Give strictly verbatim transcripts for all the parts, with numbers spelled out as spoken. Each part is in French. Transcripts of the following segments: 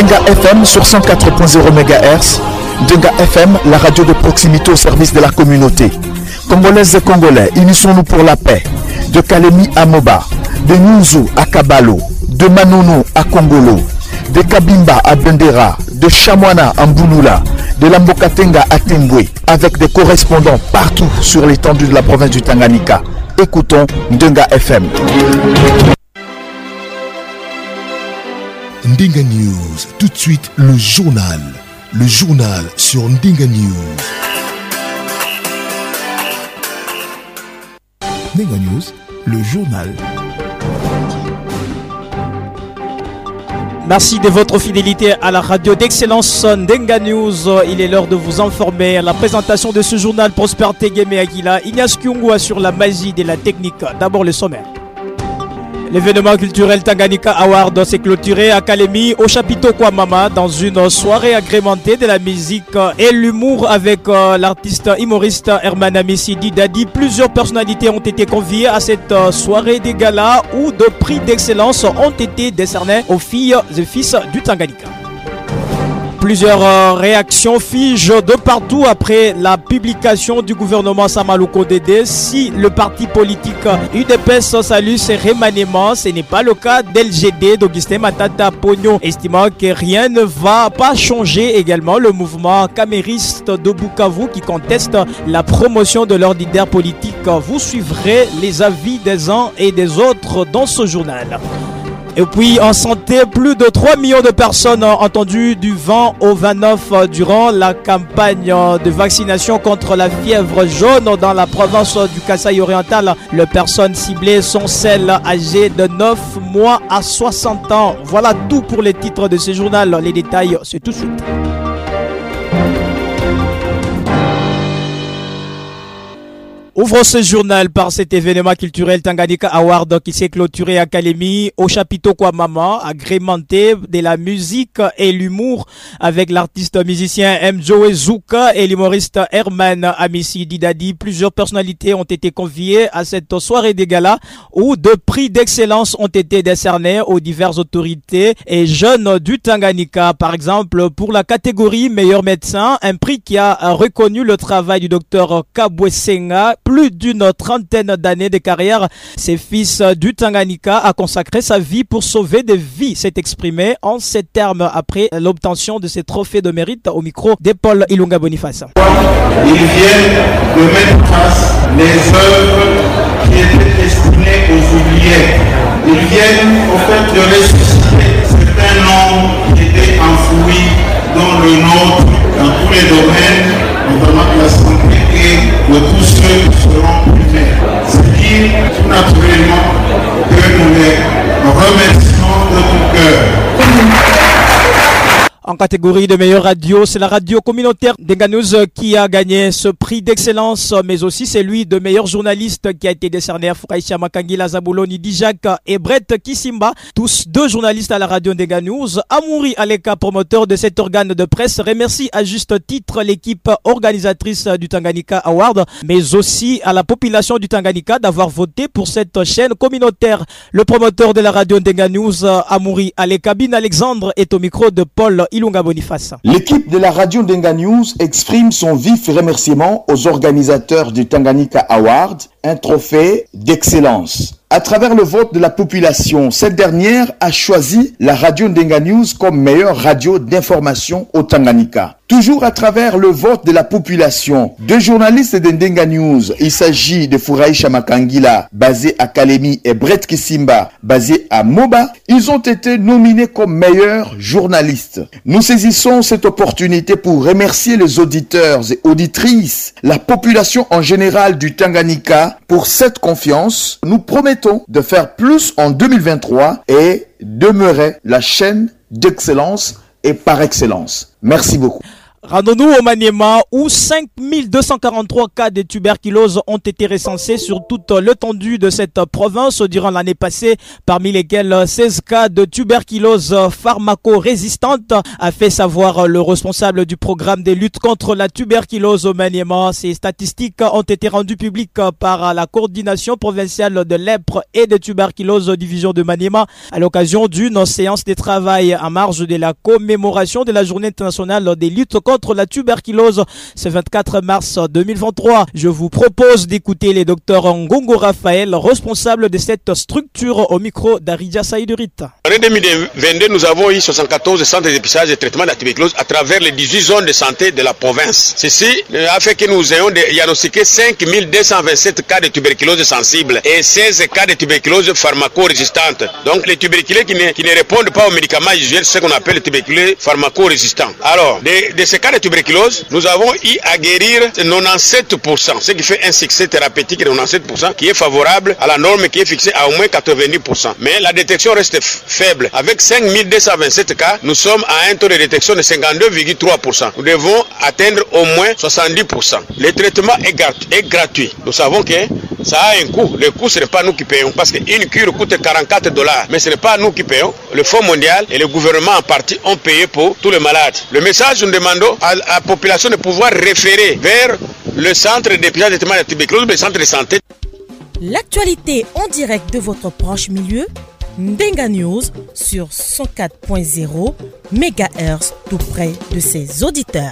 Ndenga F M sur cent quatre point zéro mégahertz. Ndenga F M, la radio de proximité au service de la communauté. Congolaises et Congolais, unissons-nous pour la paix. De Kalemi à Moba, de Nyunzu à Kabalo, de Manono à Kongolo, de Kabimba à Bendera, de Chamwana à Mbouloula, de Lambokatenga à Tembwe, avec des correspondants partout sur l'étendue de la province du Tanganyika. Écoutons Ndenga F M. Ndenga News, tout de suite le journal. Le journal sur Ndenga News. Ndenga News, le journal. Merci de votre fidélité à la radio d'excellence Ndenga News. Il est l'heure de vous informer. À la présentation de ce journal, Prosper Tegeme Aguila, Ignace Kyungu assure la magie de la technique. D'abord le sommaire. L'événement culturel Tanganyika Award s'est clôturé à Kalemi au chapiteau Kwamama dans une soirée agrémentée de la musique et l'humour avec euh, l'artiste humoriste Herman Amisidi Dadi. Plusieurs personnalités ont été conviées à cette euh, soirée des galas où de prix d'excellence ont été décernés aux filles et fils du Tanganyika. Plusieurs euh, réactions figent de partout après la publication du gouvernement Samaluko Dédé. Si le parti politique U D P S salue ses remaniements, ce n'est pas le cas d'L G D d'Augustin Matata Pogno, estimant que rien ne va pas changer. Également le mouvement camériste de Bukavu qui conteste la promotion de leur leader politique. Vous suivrez les avis des uns et des autres dans ce journal. Et puis en santé, plus de trois millions de personnes ont entendu du vingt au vingt-neuf durant la campagne de vaccination contre la fièvre jaune dans la province du Kasaï oriental. Les personnes ciblées sont celles âgées de neuf mois à soixante ans. Voilà tout pour les titres de ce journal. Les détails, c'est tout de suite. Ouvrons ce journal par cet événement culturel Tanganyika Award qui s'est clôturé à Kalemi au chapiteau Kwamama, agrémenté de la musique et l'humour avec l'artiste musicien M. Joe Zuka et l'humoriste Herman Amisidi Dadi. Plusieurs personnalités ont été conviées à cette soirée des galas où deux prix d'excellence ont été décernés aux diverses autorités et jeunes du Tanganyika. Par exemple, pour la catégorie meilleur médecin, un prix qui a reconnu le travail du docteur Kabwesenga. Plus d'une trentaine d'années de carrière, ce fils du Tanganyika a consacré sa vie pour sauver des vies. S'est exprimé en ces termes après l'obtention de ces trophées de mérite au micro d'Paul Ilunga Boniface. Ils viennent de mettre en face les œuvres qui étaient destinées aux oubliés. Ils viennent au fait de ressusciter certains noms qui étaient enfouis dans le nôtre, dans tous les domaines, notamment de la santé et de tous ceux qui seront primés. C'est dire tout naturellement que nous les remercions de tout cœur. En catégorie de meilleure radio, c'est la radio communautaire Ndenga News qui a gagné ce prix d'excellence, mais aussi celui de meilleur journaliste qui a été décerné à Furaïcha Makangila Zabuloni Dijak et Brett Kisimba, tous deux journalistes à la radio Ndenga News. Amouri Aleka, promoteur de cet organe de presse, remercie à juste titre l'équipe organisatrice du Tanganyika Award, mais aussi à la population du Tanganyika d'avoir voté pour cette chaîne communautaire. Le promoteur de la radio Ndenga News, Amouri Aleka Bin Alexandre, est au micro de Paul Ilunga Boniface. L'équipe de la radio Ndenga News exprime son vif remerciement aux organisateurs du Tanganyika Award, un trophée d'excellence. À travers le vote de la population, cette dernière a choisi la radio Ndenga News comme meilleure radio d'information au Tanganyika. Toujours à travers le vote de la population, deux journalistes de Ndenga News, il s'agit de Furaïcha Makangila, basé à Kalemi, et Brett Kisimba, basé à Moba, ils ont été nominés comme meilleurs journalistes. Nous saisissons cette opportunité pour remercier les auditeurs et auditrices, la population en général du Tanganyika pour cette confiance. Nous promettons de faire plus en deux mille vingt-trois et demeurer la chaîne d'excellence et par excellence. Merci beaucoup. Rendons-nous au Maniema où cinq mille deux cent quarante-trois cas de tuberculose ont été recensés sur toute l'étendue de cette province durant l'année passée, parmi lesquels seize cas de tuberculose pharmaco-résistante, a fait savoir le responsable du programme de lutte contre la tuberculose au Maniema. Ces statistiques ont été rendues publiques par la coordination provinciale de lèpre et de tuberculose division de Maniema à l'occasion d'une séance de travail en marge de la commémoration de la journée internationale des luttes contre la tuberculose ce vingt-quatre mars deux mille vingt-trois. Je vous propose d'écouter les docteurs Ngongo Raphaël, responsable de cette structure, au micro d'Aridja Saïdurit. En deux mille vingt-deux, nous avons eu soixante-quatorze centres de dépistage et de traitement de la tuberculose à travers les dix-huit zones de santé de la province. Ceci a fait que nous ayons diagnostiqué cinq mille deux cent vingt-sept cas de tuberculose sensible et seize cas de tuberculose pharmaco-résistante. Donc les tuberculeux qui ne, qui ne répondent pas aux médicaments usuels, c'est ce qu'on appelle les tuberculeux pharmaco-résistants. Alors, de, de ces cas de tuberculose, nous avons eu à guérir quatre-vingt-dix-sept pour cent, ce qui fait un succès thérapeutique de quatre-vingt-dix-sept pour cent qui est favorable à la norme qui est fixée à au moins quatre-vingt-dix pour cent. Mais la détection reste faible. Avec cinq mille deux cent vingt-sept cas, nous sommes à un taux de détection de cinquante-deux virgule trois pour cent. Nous devons atteindre au moins soixante-dix pour cent. Le traitement est gratuit. Nous savons que ça a un coût. Le coût, ce n'est pas nous qui payons parce qu'une cure coûte quarante-quatre dollars. Mais ce n'est pas nous qui payons. Le Fonds mondial et le gouvernement en partie ont payé pour tous les malades. Le message, nous demandons à la population de pouvoir référer vers le centre de dépistage de traitement de la tuberculose, le centre de santé. L'actualité en direct de votre proche milieu, Ndenga News sur cent quatre point zéro mégahertz tout près de ses auditeurs.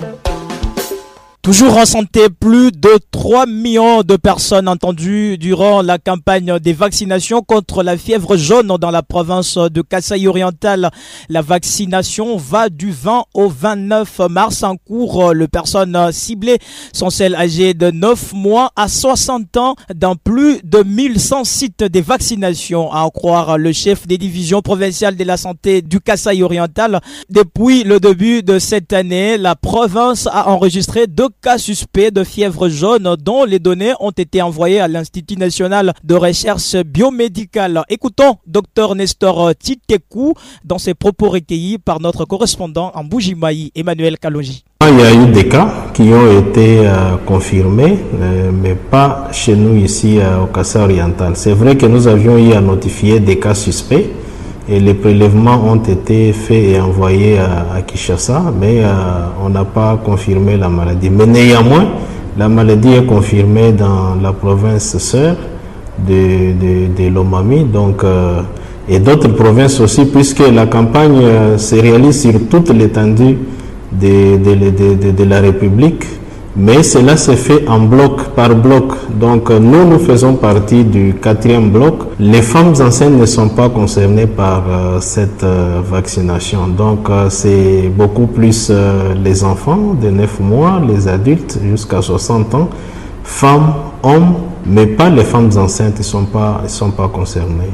Toujours en santé, plus de trois millions de personnes entendues durant la campagne des vaccinations contre la fièvre jaune dans la province de Kasaï oriental. La vaccination va du vingt au vingt-neuf mars en cours. Les personnes ciblées sont celles âgées de neuf mois à soixante ans dans plus de mille cent sites de vaccination, à en croire le chef des divisions provinciales de la santé du Kasaï oriental. Depuis le début de cette année, la province a enregistré deux cas suspects de fièvre jaune dont les données ont été envoyées à l'Institut national de recherche biomédicale. Écoutons Dr Nestor Titekou dans ses propos recueillis par notre correspondant en Bougimaï, Emmanuel Kalonji. Il y a eu des cas qui ont été euh, confirmés, euh, mais pas chez nous ici euh, au Kasaï oriental. C'est vrai que nous avions eu à notifier des cas suspects et les prélèvements ont été faits et envoyés à, à Kinshasa, mais euh, on n'a pas confirmé la maladie. Mais néanmoins, la maladie est confirmée dans la province sœur de, de, de Lomami, donc, euh, et d'autres provinces aussi, puisque la campagne euh, se réalise sur toute l'étendue de, de, de, de, de la République. Mais cela se fait en bloc, par bloc. Donc nous, nous faisons partie du quatrième bloc. Les femmes enceintes ne sont pas concernées par euh, cette euh, vaccination. Donc euh, c'est beaucoup plus euh, les enfants de neuf mois, les adultes jusqu'à soixante ans, femmes, hommes, mais pas les femmes enceintes, ils ne sont pas, ils sont pas concernés.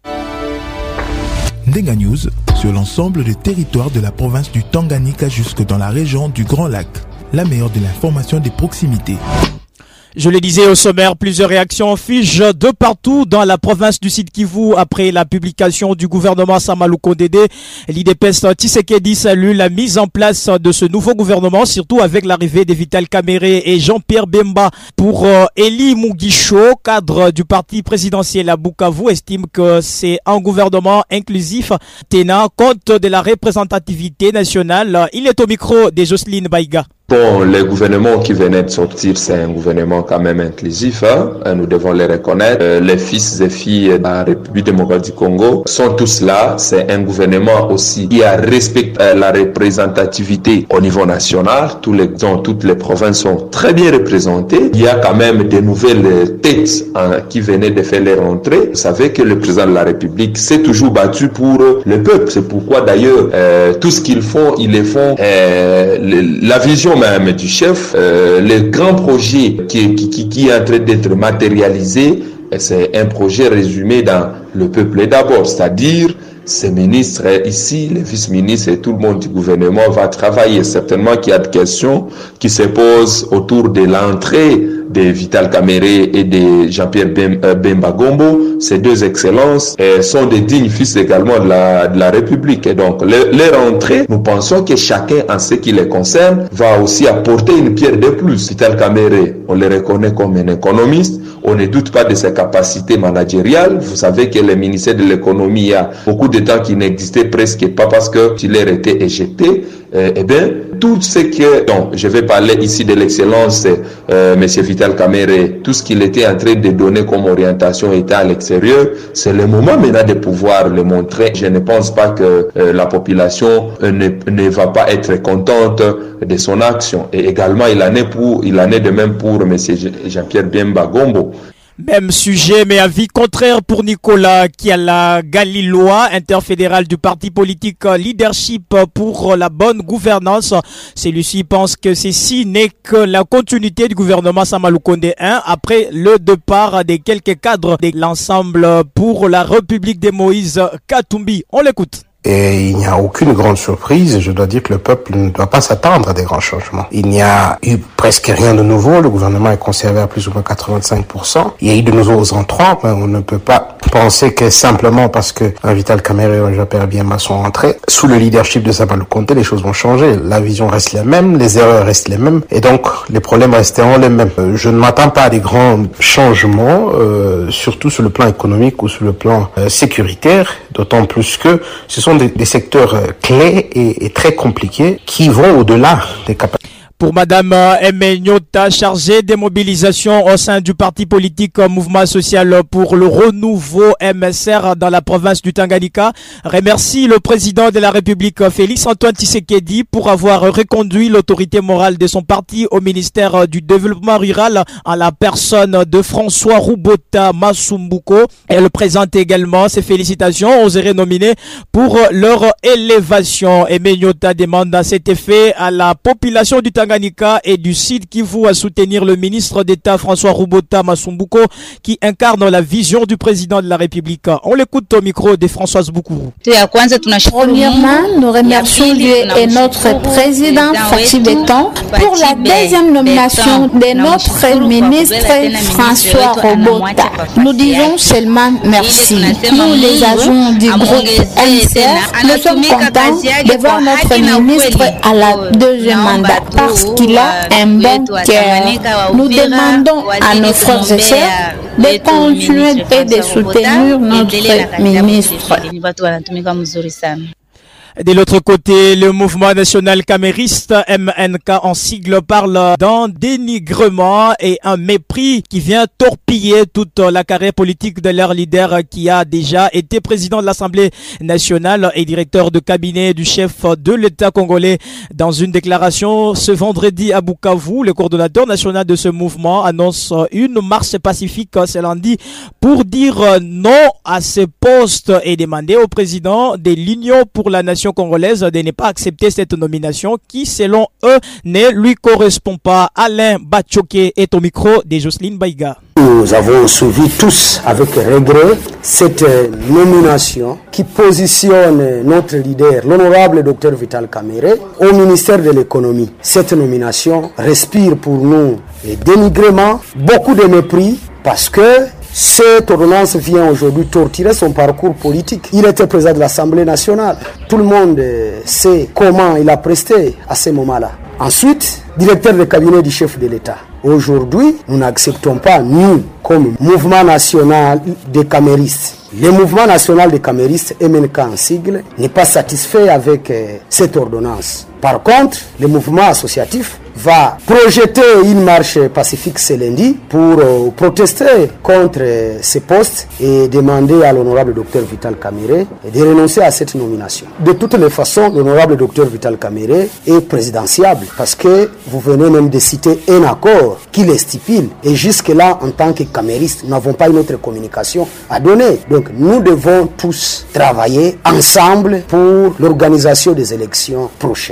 Ndenga News sur l'ensemble des territoires de la province du Tanganyika jusque dans la région du Grand Lac. La meilleure de l'information des proximités. Je le disais au sommaire, plusieurs réactions figent de partout dans la province du Sud Kivu après la publication du gouvernement Samalou Kondede. L'I D P S Tshisekedi salue la mise en place de ce nouveau gouvernement, surtout avec l'arrivée de Vital Kamerhe et Jean-Pierre Bemba. Pour euh, Eli Mugisho, cadre du parti présidentiel à Bukavu, estime que c'est un gouvernement inclusif tenant compte de la représentativité nationale. Il est au micro de Jocelyne Baïga. Bon, le gouvernement qui venait de sortir, c'est un gouvernement quand même inclusif, hein. Nous devons le reconnaître. Euh, les fils et filles de la République démocratique du Congo sont tous là. C'est un gouvernement aussi qui a respecté euh, la représentativité au niveau national. Tous les, donc, toutes les provinces sont très bien représentées. Il y a quand même de nouvelles têtes hein, qui venaient de faire leur entrée. Vous savez que le président de la République s'est toujours battu pour le peuple. C'est pourquoi d'ailleurs, euh, tout ce qu'ils font, ils le font. Euh, le, la vision même du chef, euh, le grand projet qui, qui, qui est en train d'être matérialisé, c'est un projet résumé dans le peuple d'abord, c'est-à-dire ces ministres ici, les vice-ministres et tout le monde du gouvernement va travailler. Certainement qu'il y a des questions qui se posent autour de l'entrée de Vital Kamerhe et de Jean-Pierre Bemba Gombo. Ces deux excellences euh, sont des dignes fils également de la, de la République. Et donc, le, leur entrée, nous pensons que chacun, en ce qui les concerne, va aussi apporter une pierre de plus. Vital Kamerhe, on le reconnaît comme un économiste. On ne doute pas de ses capacités managériales. Vous savez que le ministère de l'économie, il y a beaucoup de temps qui n'existait presque pas parce que il a été éjecté. Euh, eh bien, tout ce que, donc, je vais parler ici de l'excellence, euh, Monsieur Vital Kamerhe, tout ce qu'il était en train de donner comme orientation était à l'extérieur. C'est le moment maintenant de pouvoir le montrer. Je ne pense pas que euh, la population euh, ne, ne va pas être contente de son action. Et également, il en est pour, il en est de même pour Monsieur Jean-Pierre Bemba Gombo. Même sujet, mais avis contraire pour Nicolas Kiala Galiloa, interfédéral du parti politique Leadership pour la bonne gouvernance. Celui-ci pense que ceci n'est que la continuité du gouvernement Sama Lukonde un après le départ des quelques cadres de l'ensemble pour la République de Moïse Katumbi. On l'écoute. Et il n'y a aucune grande surprise. Je dois dire que le peuple ne doit pas s'attendre à des grands changements. Il n'y a eu presque rien de nouveau. Le gouvernement est conservé à plus ou moins quatre-vingt-cinq pour cent. Il y a eu de nouveaux entrants. Mais on ne peut pas penser que simplement parce que un Vital Kamerhe et un Jean-Pierre Bemba sont entrés sous le leadership de Sama Lukonde, les choses vont changer. La vision reste la même, les erreurs restent les mêmes, et donc les problèmes resteront les mêmes. Je ne m'attends pas à des grands changements, euh, surtout sur le plan économique ou sur le plan euh, sécuritaire, d'autant plus que ce sont Des, des secteurs clés et, et très compliqués qui vont au-delà des capacités. Pour Madame Emenyota, chargée des mobilisations au sein du parti politique Mouvement Social pour le Renouveau M S R dans la province du Tanganyika, remercie le président de la République Félix Antoine Tshisekedi pour avoir reconduit l'autorité morale de son parti au ministère du Développement Rural en la personne de François Rubota Masumbuko. Elle présente également ses félicitations aux hérés nominés pour leur élévation. Emenyota demande à cet effet à la population du Tanganyika et du Sud Kivu à soutenir le ministre d'État François Rubota Masumbuko qui incarne la vision du président de la République. On l'écoute au micro de Françoise Boukuru. Premièrement, nous remercions Dieu et notre président Fatou Beton pour la deuxième nomination de notre ministre François Rubota. Nous disons seulement merci. Nous, les agents du groupe M S R, nous sommes contents de voir notre ministre à la deuxième mandat parce qu'il a un bon cœur. Nous demandons à nos frères et sœurs de continuer et de soutenir notre ministre. De l'autre côté, le mouvement national camériste M N K en sigle parle d'un dénigrement et un mépris qui vient torpiller toute la carrière politique de leur leader qui a déjà été président de l'Assemblée nationale et directeur de cabinet du chef de l'État congolais. Dans une déclaration ce vendredi à Bukavu, le coordonnateur national de ce mouvement annonce une marche pacifique ce lundi pour dire non à ce poste et demander au président de l'Union pour la nation congolaise de ne pas accepter cette nomination qui, selon eux, ne lui correspond pas. Alain Bachoké est au micro de Jocelyne Baïga. Nous avons suivi tous avec regret cette nomination qui positionne notre leader, l'honorable docteur Vital Kamerhe, au ministère de l'économie. Cette nomination respire pour nous le dénigrement, beaucoup de mépris, parce que cette ordonnance vient aujourd'hui torturer son parcours politique. Il était président de l'Assemblée nationale. Tout le monde sait comment il a presté à ce moment-là. Ensuite, directeur de cabinet du chef de l'État. Aujourd'hui, nous n'acceptons pas, nous, comme mouvement national des caméristes. Le mouvement national des caméristes, M N K en sigle, n'est pas satisfait avec euh, cette ordonnance. Par contre, le mouvement associatif va projeter une marche pacifique ce lundi pour euh, protester contre euh, ces postes et demander à l'honorable docteur Vital Kamerhe de renoncer à cette nomination. De toutes les façons, l'honorable docteur Vital Kamerhe est présidentiable parce que vous venez même de citer un accord qui le stipule et jusque-là, en tant que camériste, nous n'avons pas une autre communication à donner. Donc, nous devons tous travailler ensemble pour l'organisation des élections prochaines.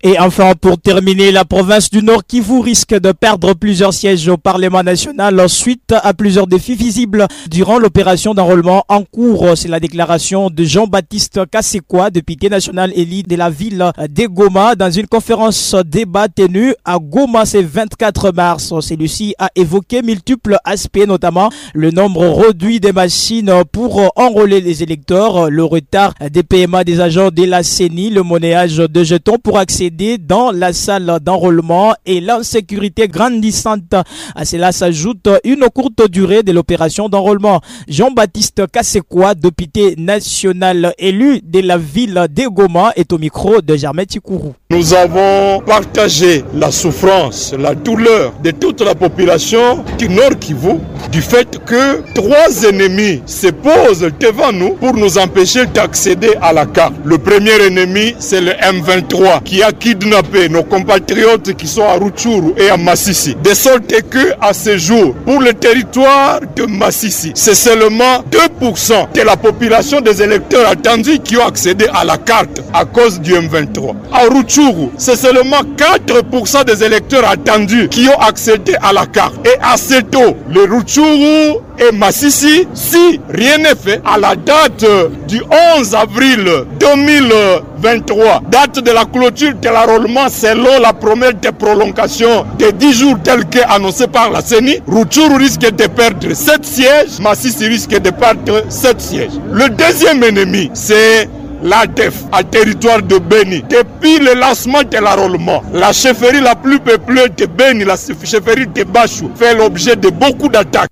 Et enfin, pour terminer, la province du Nord Kivu risque de perdre plusieurs sièges au Parlement national suite à plusieurs défis visibles durant l'opération d'enrôlement en cours. C'est la déclaration de Jean-Baptiste Kassekwa, député national élu de la ville de Goma, dans une conférence débat tenue à Goma ce vingt-quatre mars. Celui-ci a évoqué multiples aspects, notamment le nombre réduit des machines pour enrôler les électeurs, le retard des paiements des agents de la C E N I, le monnayage de jetons pour accéder dans la salle d'enrôlement et l'insécurité grandissante. À cela s'ajoute une courte durée de l'opération d'enrôlement. Jean-Baptiste Kassekwa, député national élu de la ville de Goma, est au micro de Germain Tikourou. Nous avons partagé la souffrance, la douleur de toute la population du Nord Kivu du fait que trois ennemis se posent devant nous pour nous empêcher d'accéder à la carte. Le premier ennemi, c'est le M vingt-trois qui a kidnappé nos compatriotes qui sont à Rutshuru et à Masisi. De sorte que, à ce jour, pour le territoire de Masisi, c'est seulement deux pour cent de la population des électeurs attendus qui ont accédé à la carte à cause du M vingt-trois. À Rutshuru, c'est seulement quatre pour cent des électeurs attendus qui ont accédé à la carte. Et à Seto, le Rutshuru et Masisi, si rien n'est fait, à la date du onze avril deux mille vingt-trois, date de la clôture de l'enrôlement selon la promesse de prolongation de dix jours telle qu'annoncée par la C E N I, Rutshuru risque de perdre sept sièges, Masisi risque de perdre sept sièges. Le deuxième ennemi, c'est l'A D F à territoire de Beni. Depuis le lancement de l'enrôlement, la chefferie la plus peuplée de Beni, la chefferie de Bachou, fait l'objet de beaucoup d'attaques.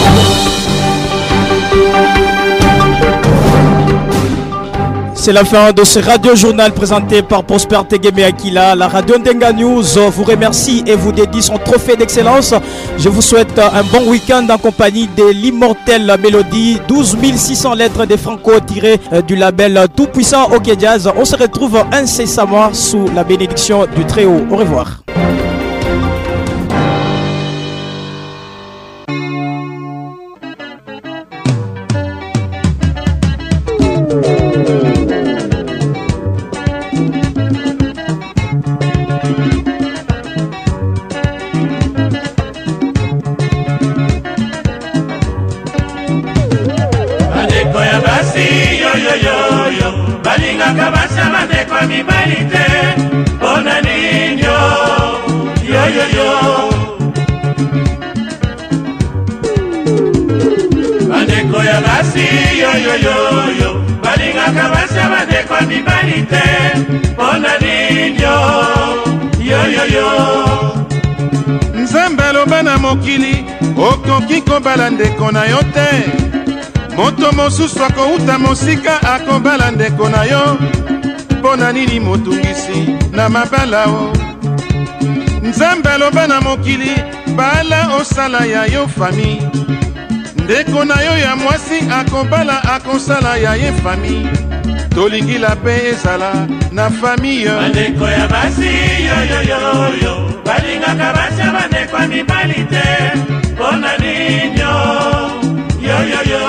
C'est la fin de ce radio-journal présenté par Prosper Tegeme Akila. La radio Ndenga News vous remercie et vous dédie son trophée d'excellence. Je vous souhaite un bon week-end en compagnie de l'immortelle mélodie. douze mille six cents lettres de Franco tirées du label Tout-Puissant OK Jazz. On se retrouve incessamment sous la bénédiction du Très-Haut. Au revoir. mokili okoki kobala ndeko na yo te moto mosusu akouta mosika akobala ndeko na yo mpo na nini motungisi na mabala o nzambe aloba na mokili bala osala ya yo fami ndeko na yo ya mwasi akobala akosala ya ye fami tolingila mpe ezala na fami yo bandeko ya basi yoyoyoyo balingaka basi ya bandeko ya mibali te mpo na ninyo yoyoyo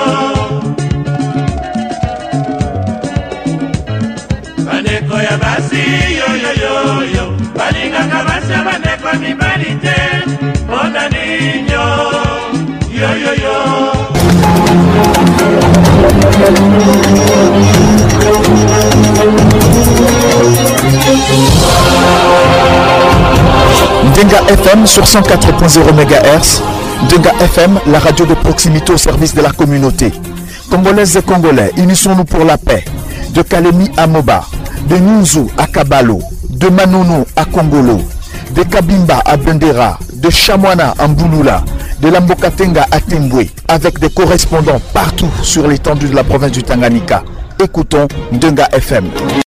bandeko ya basi yoyoyoyo balingaka basi ya bandeko ya mibali te mpo na ninyo yoyoyo Ndenga F M sur cent quatre point zéro mégahertz. Ndenga F M, la radio de proximité au service de la communauté. Congolaises et Congolais, unissons-nous pour la paix. De Kalemi à Moba, de Nyunzu à Kabalo, de Manono à Kongolo, de Kabimba à Bendera, de Chamwana à Mbouloula, de Lambokatenga à Tembwe, avec des correspondants partout sur l'étendue de la province du Tanganyika. Écoutons Ndenga F M.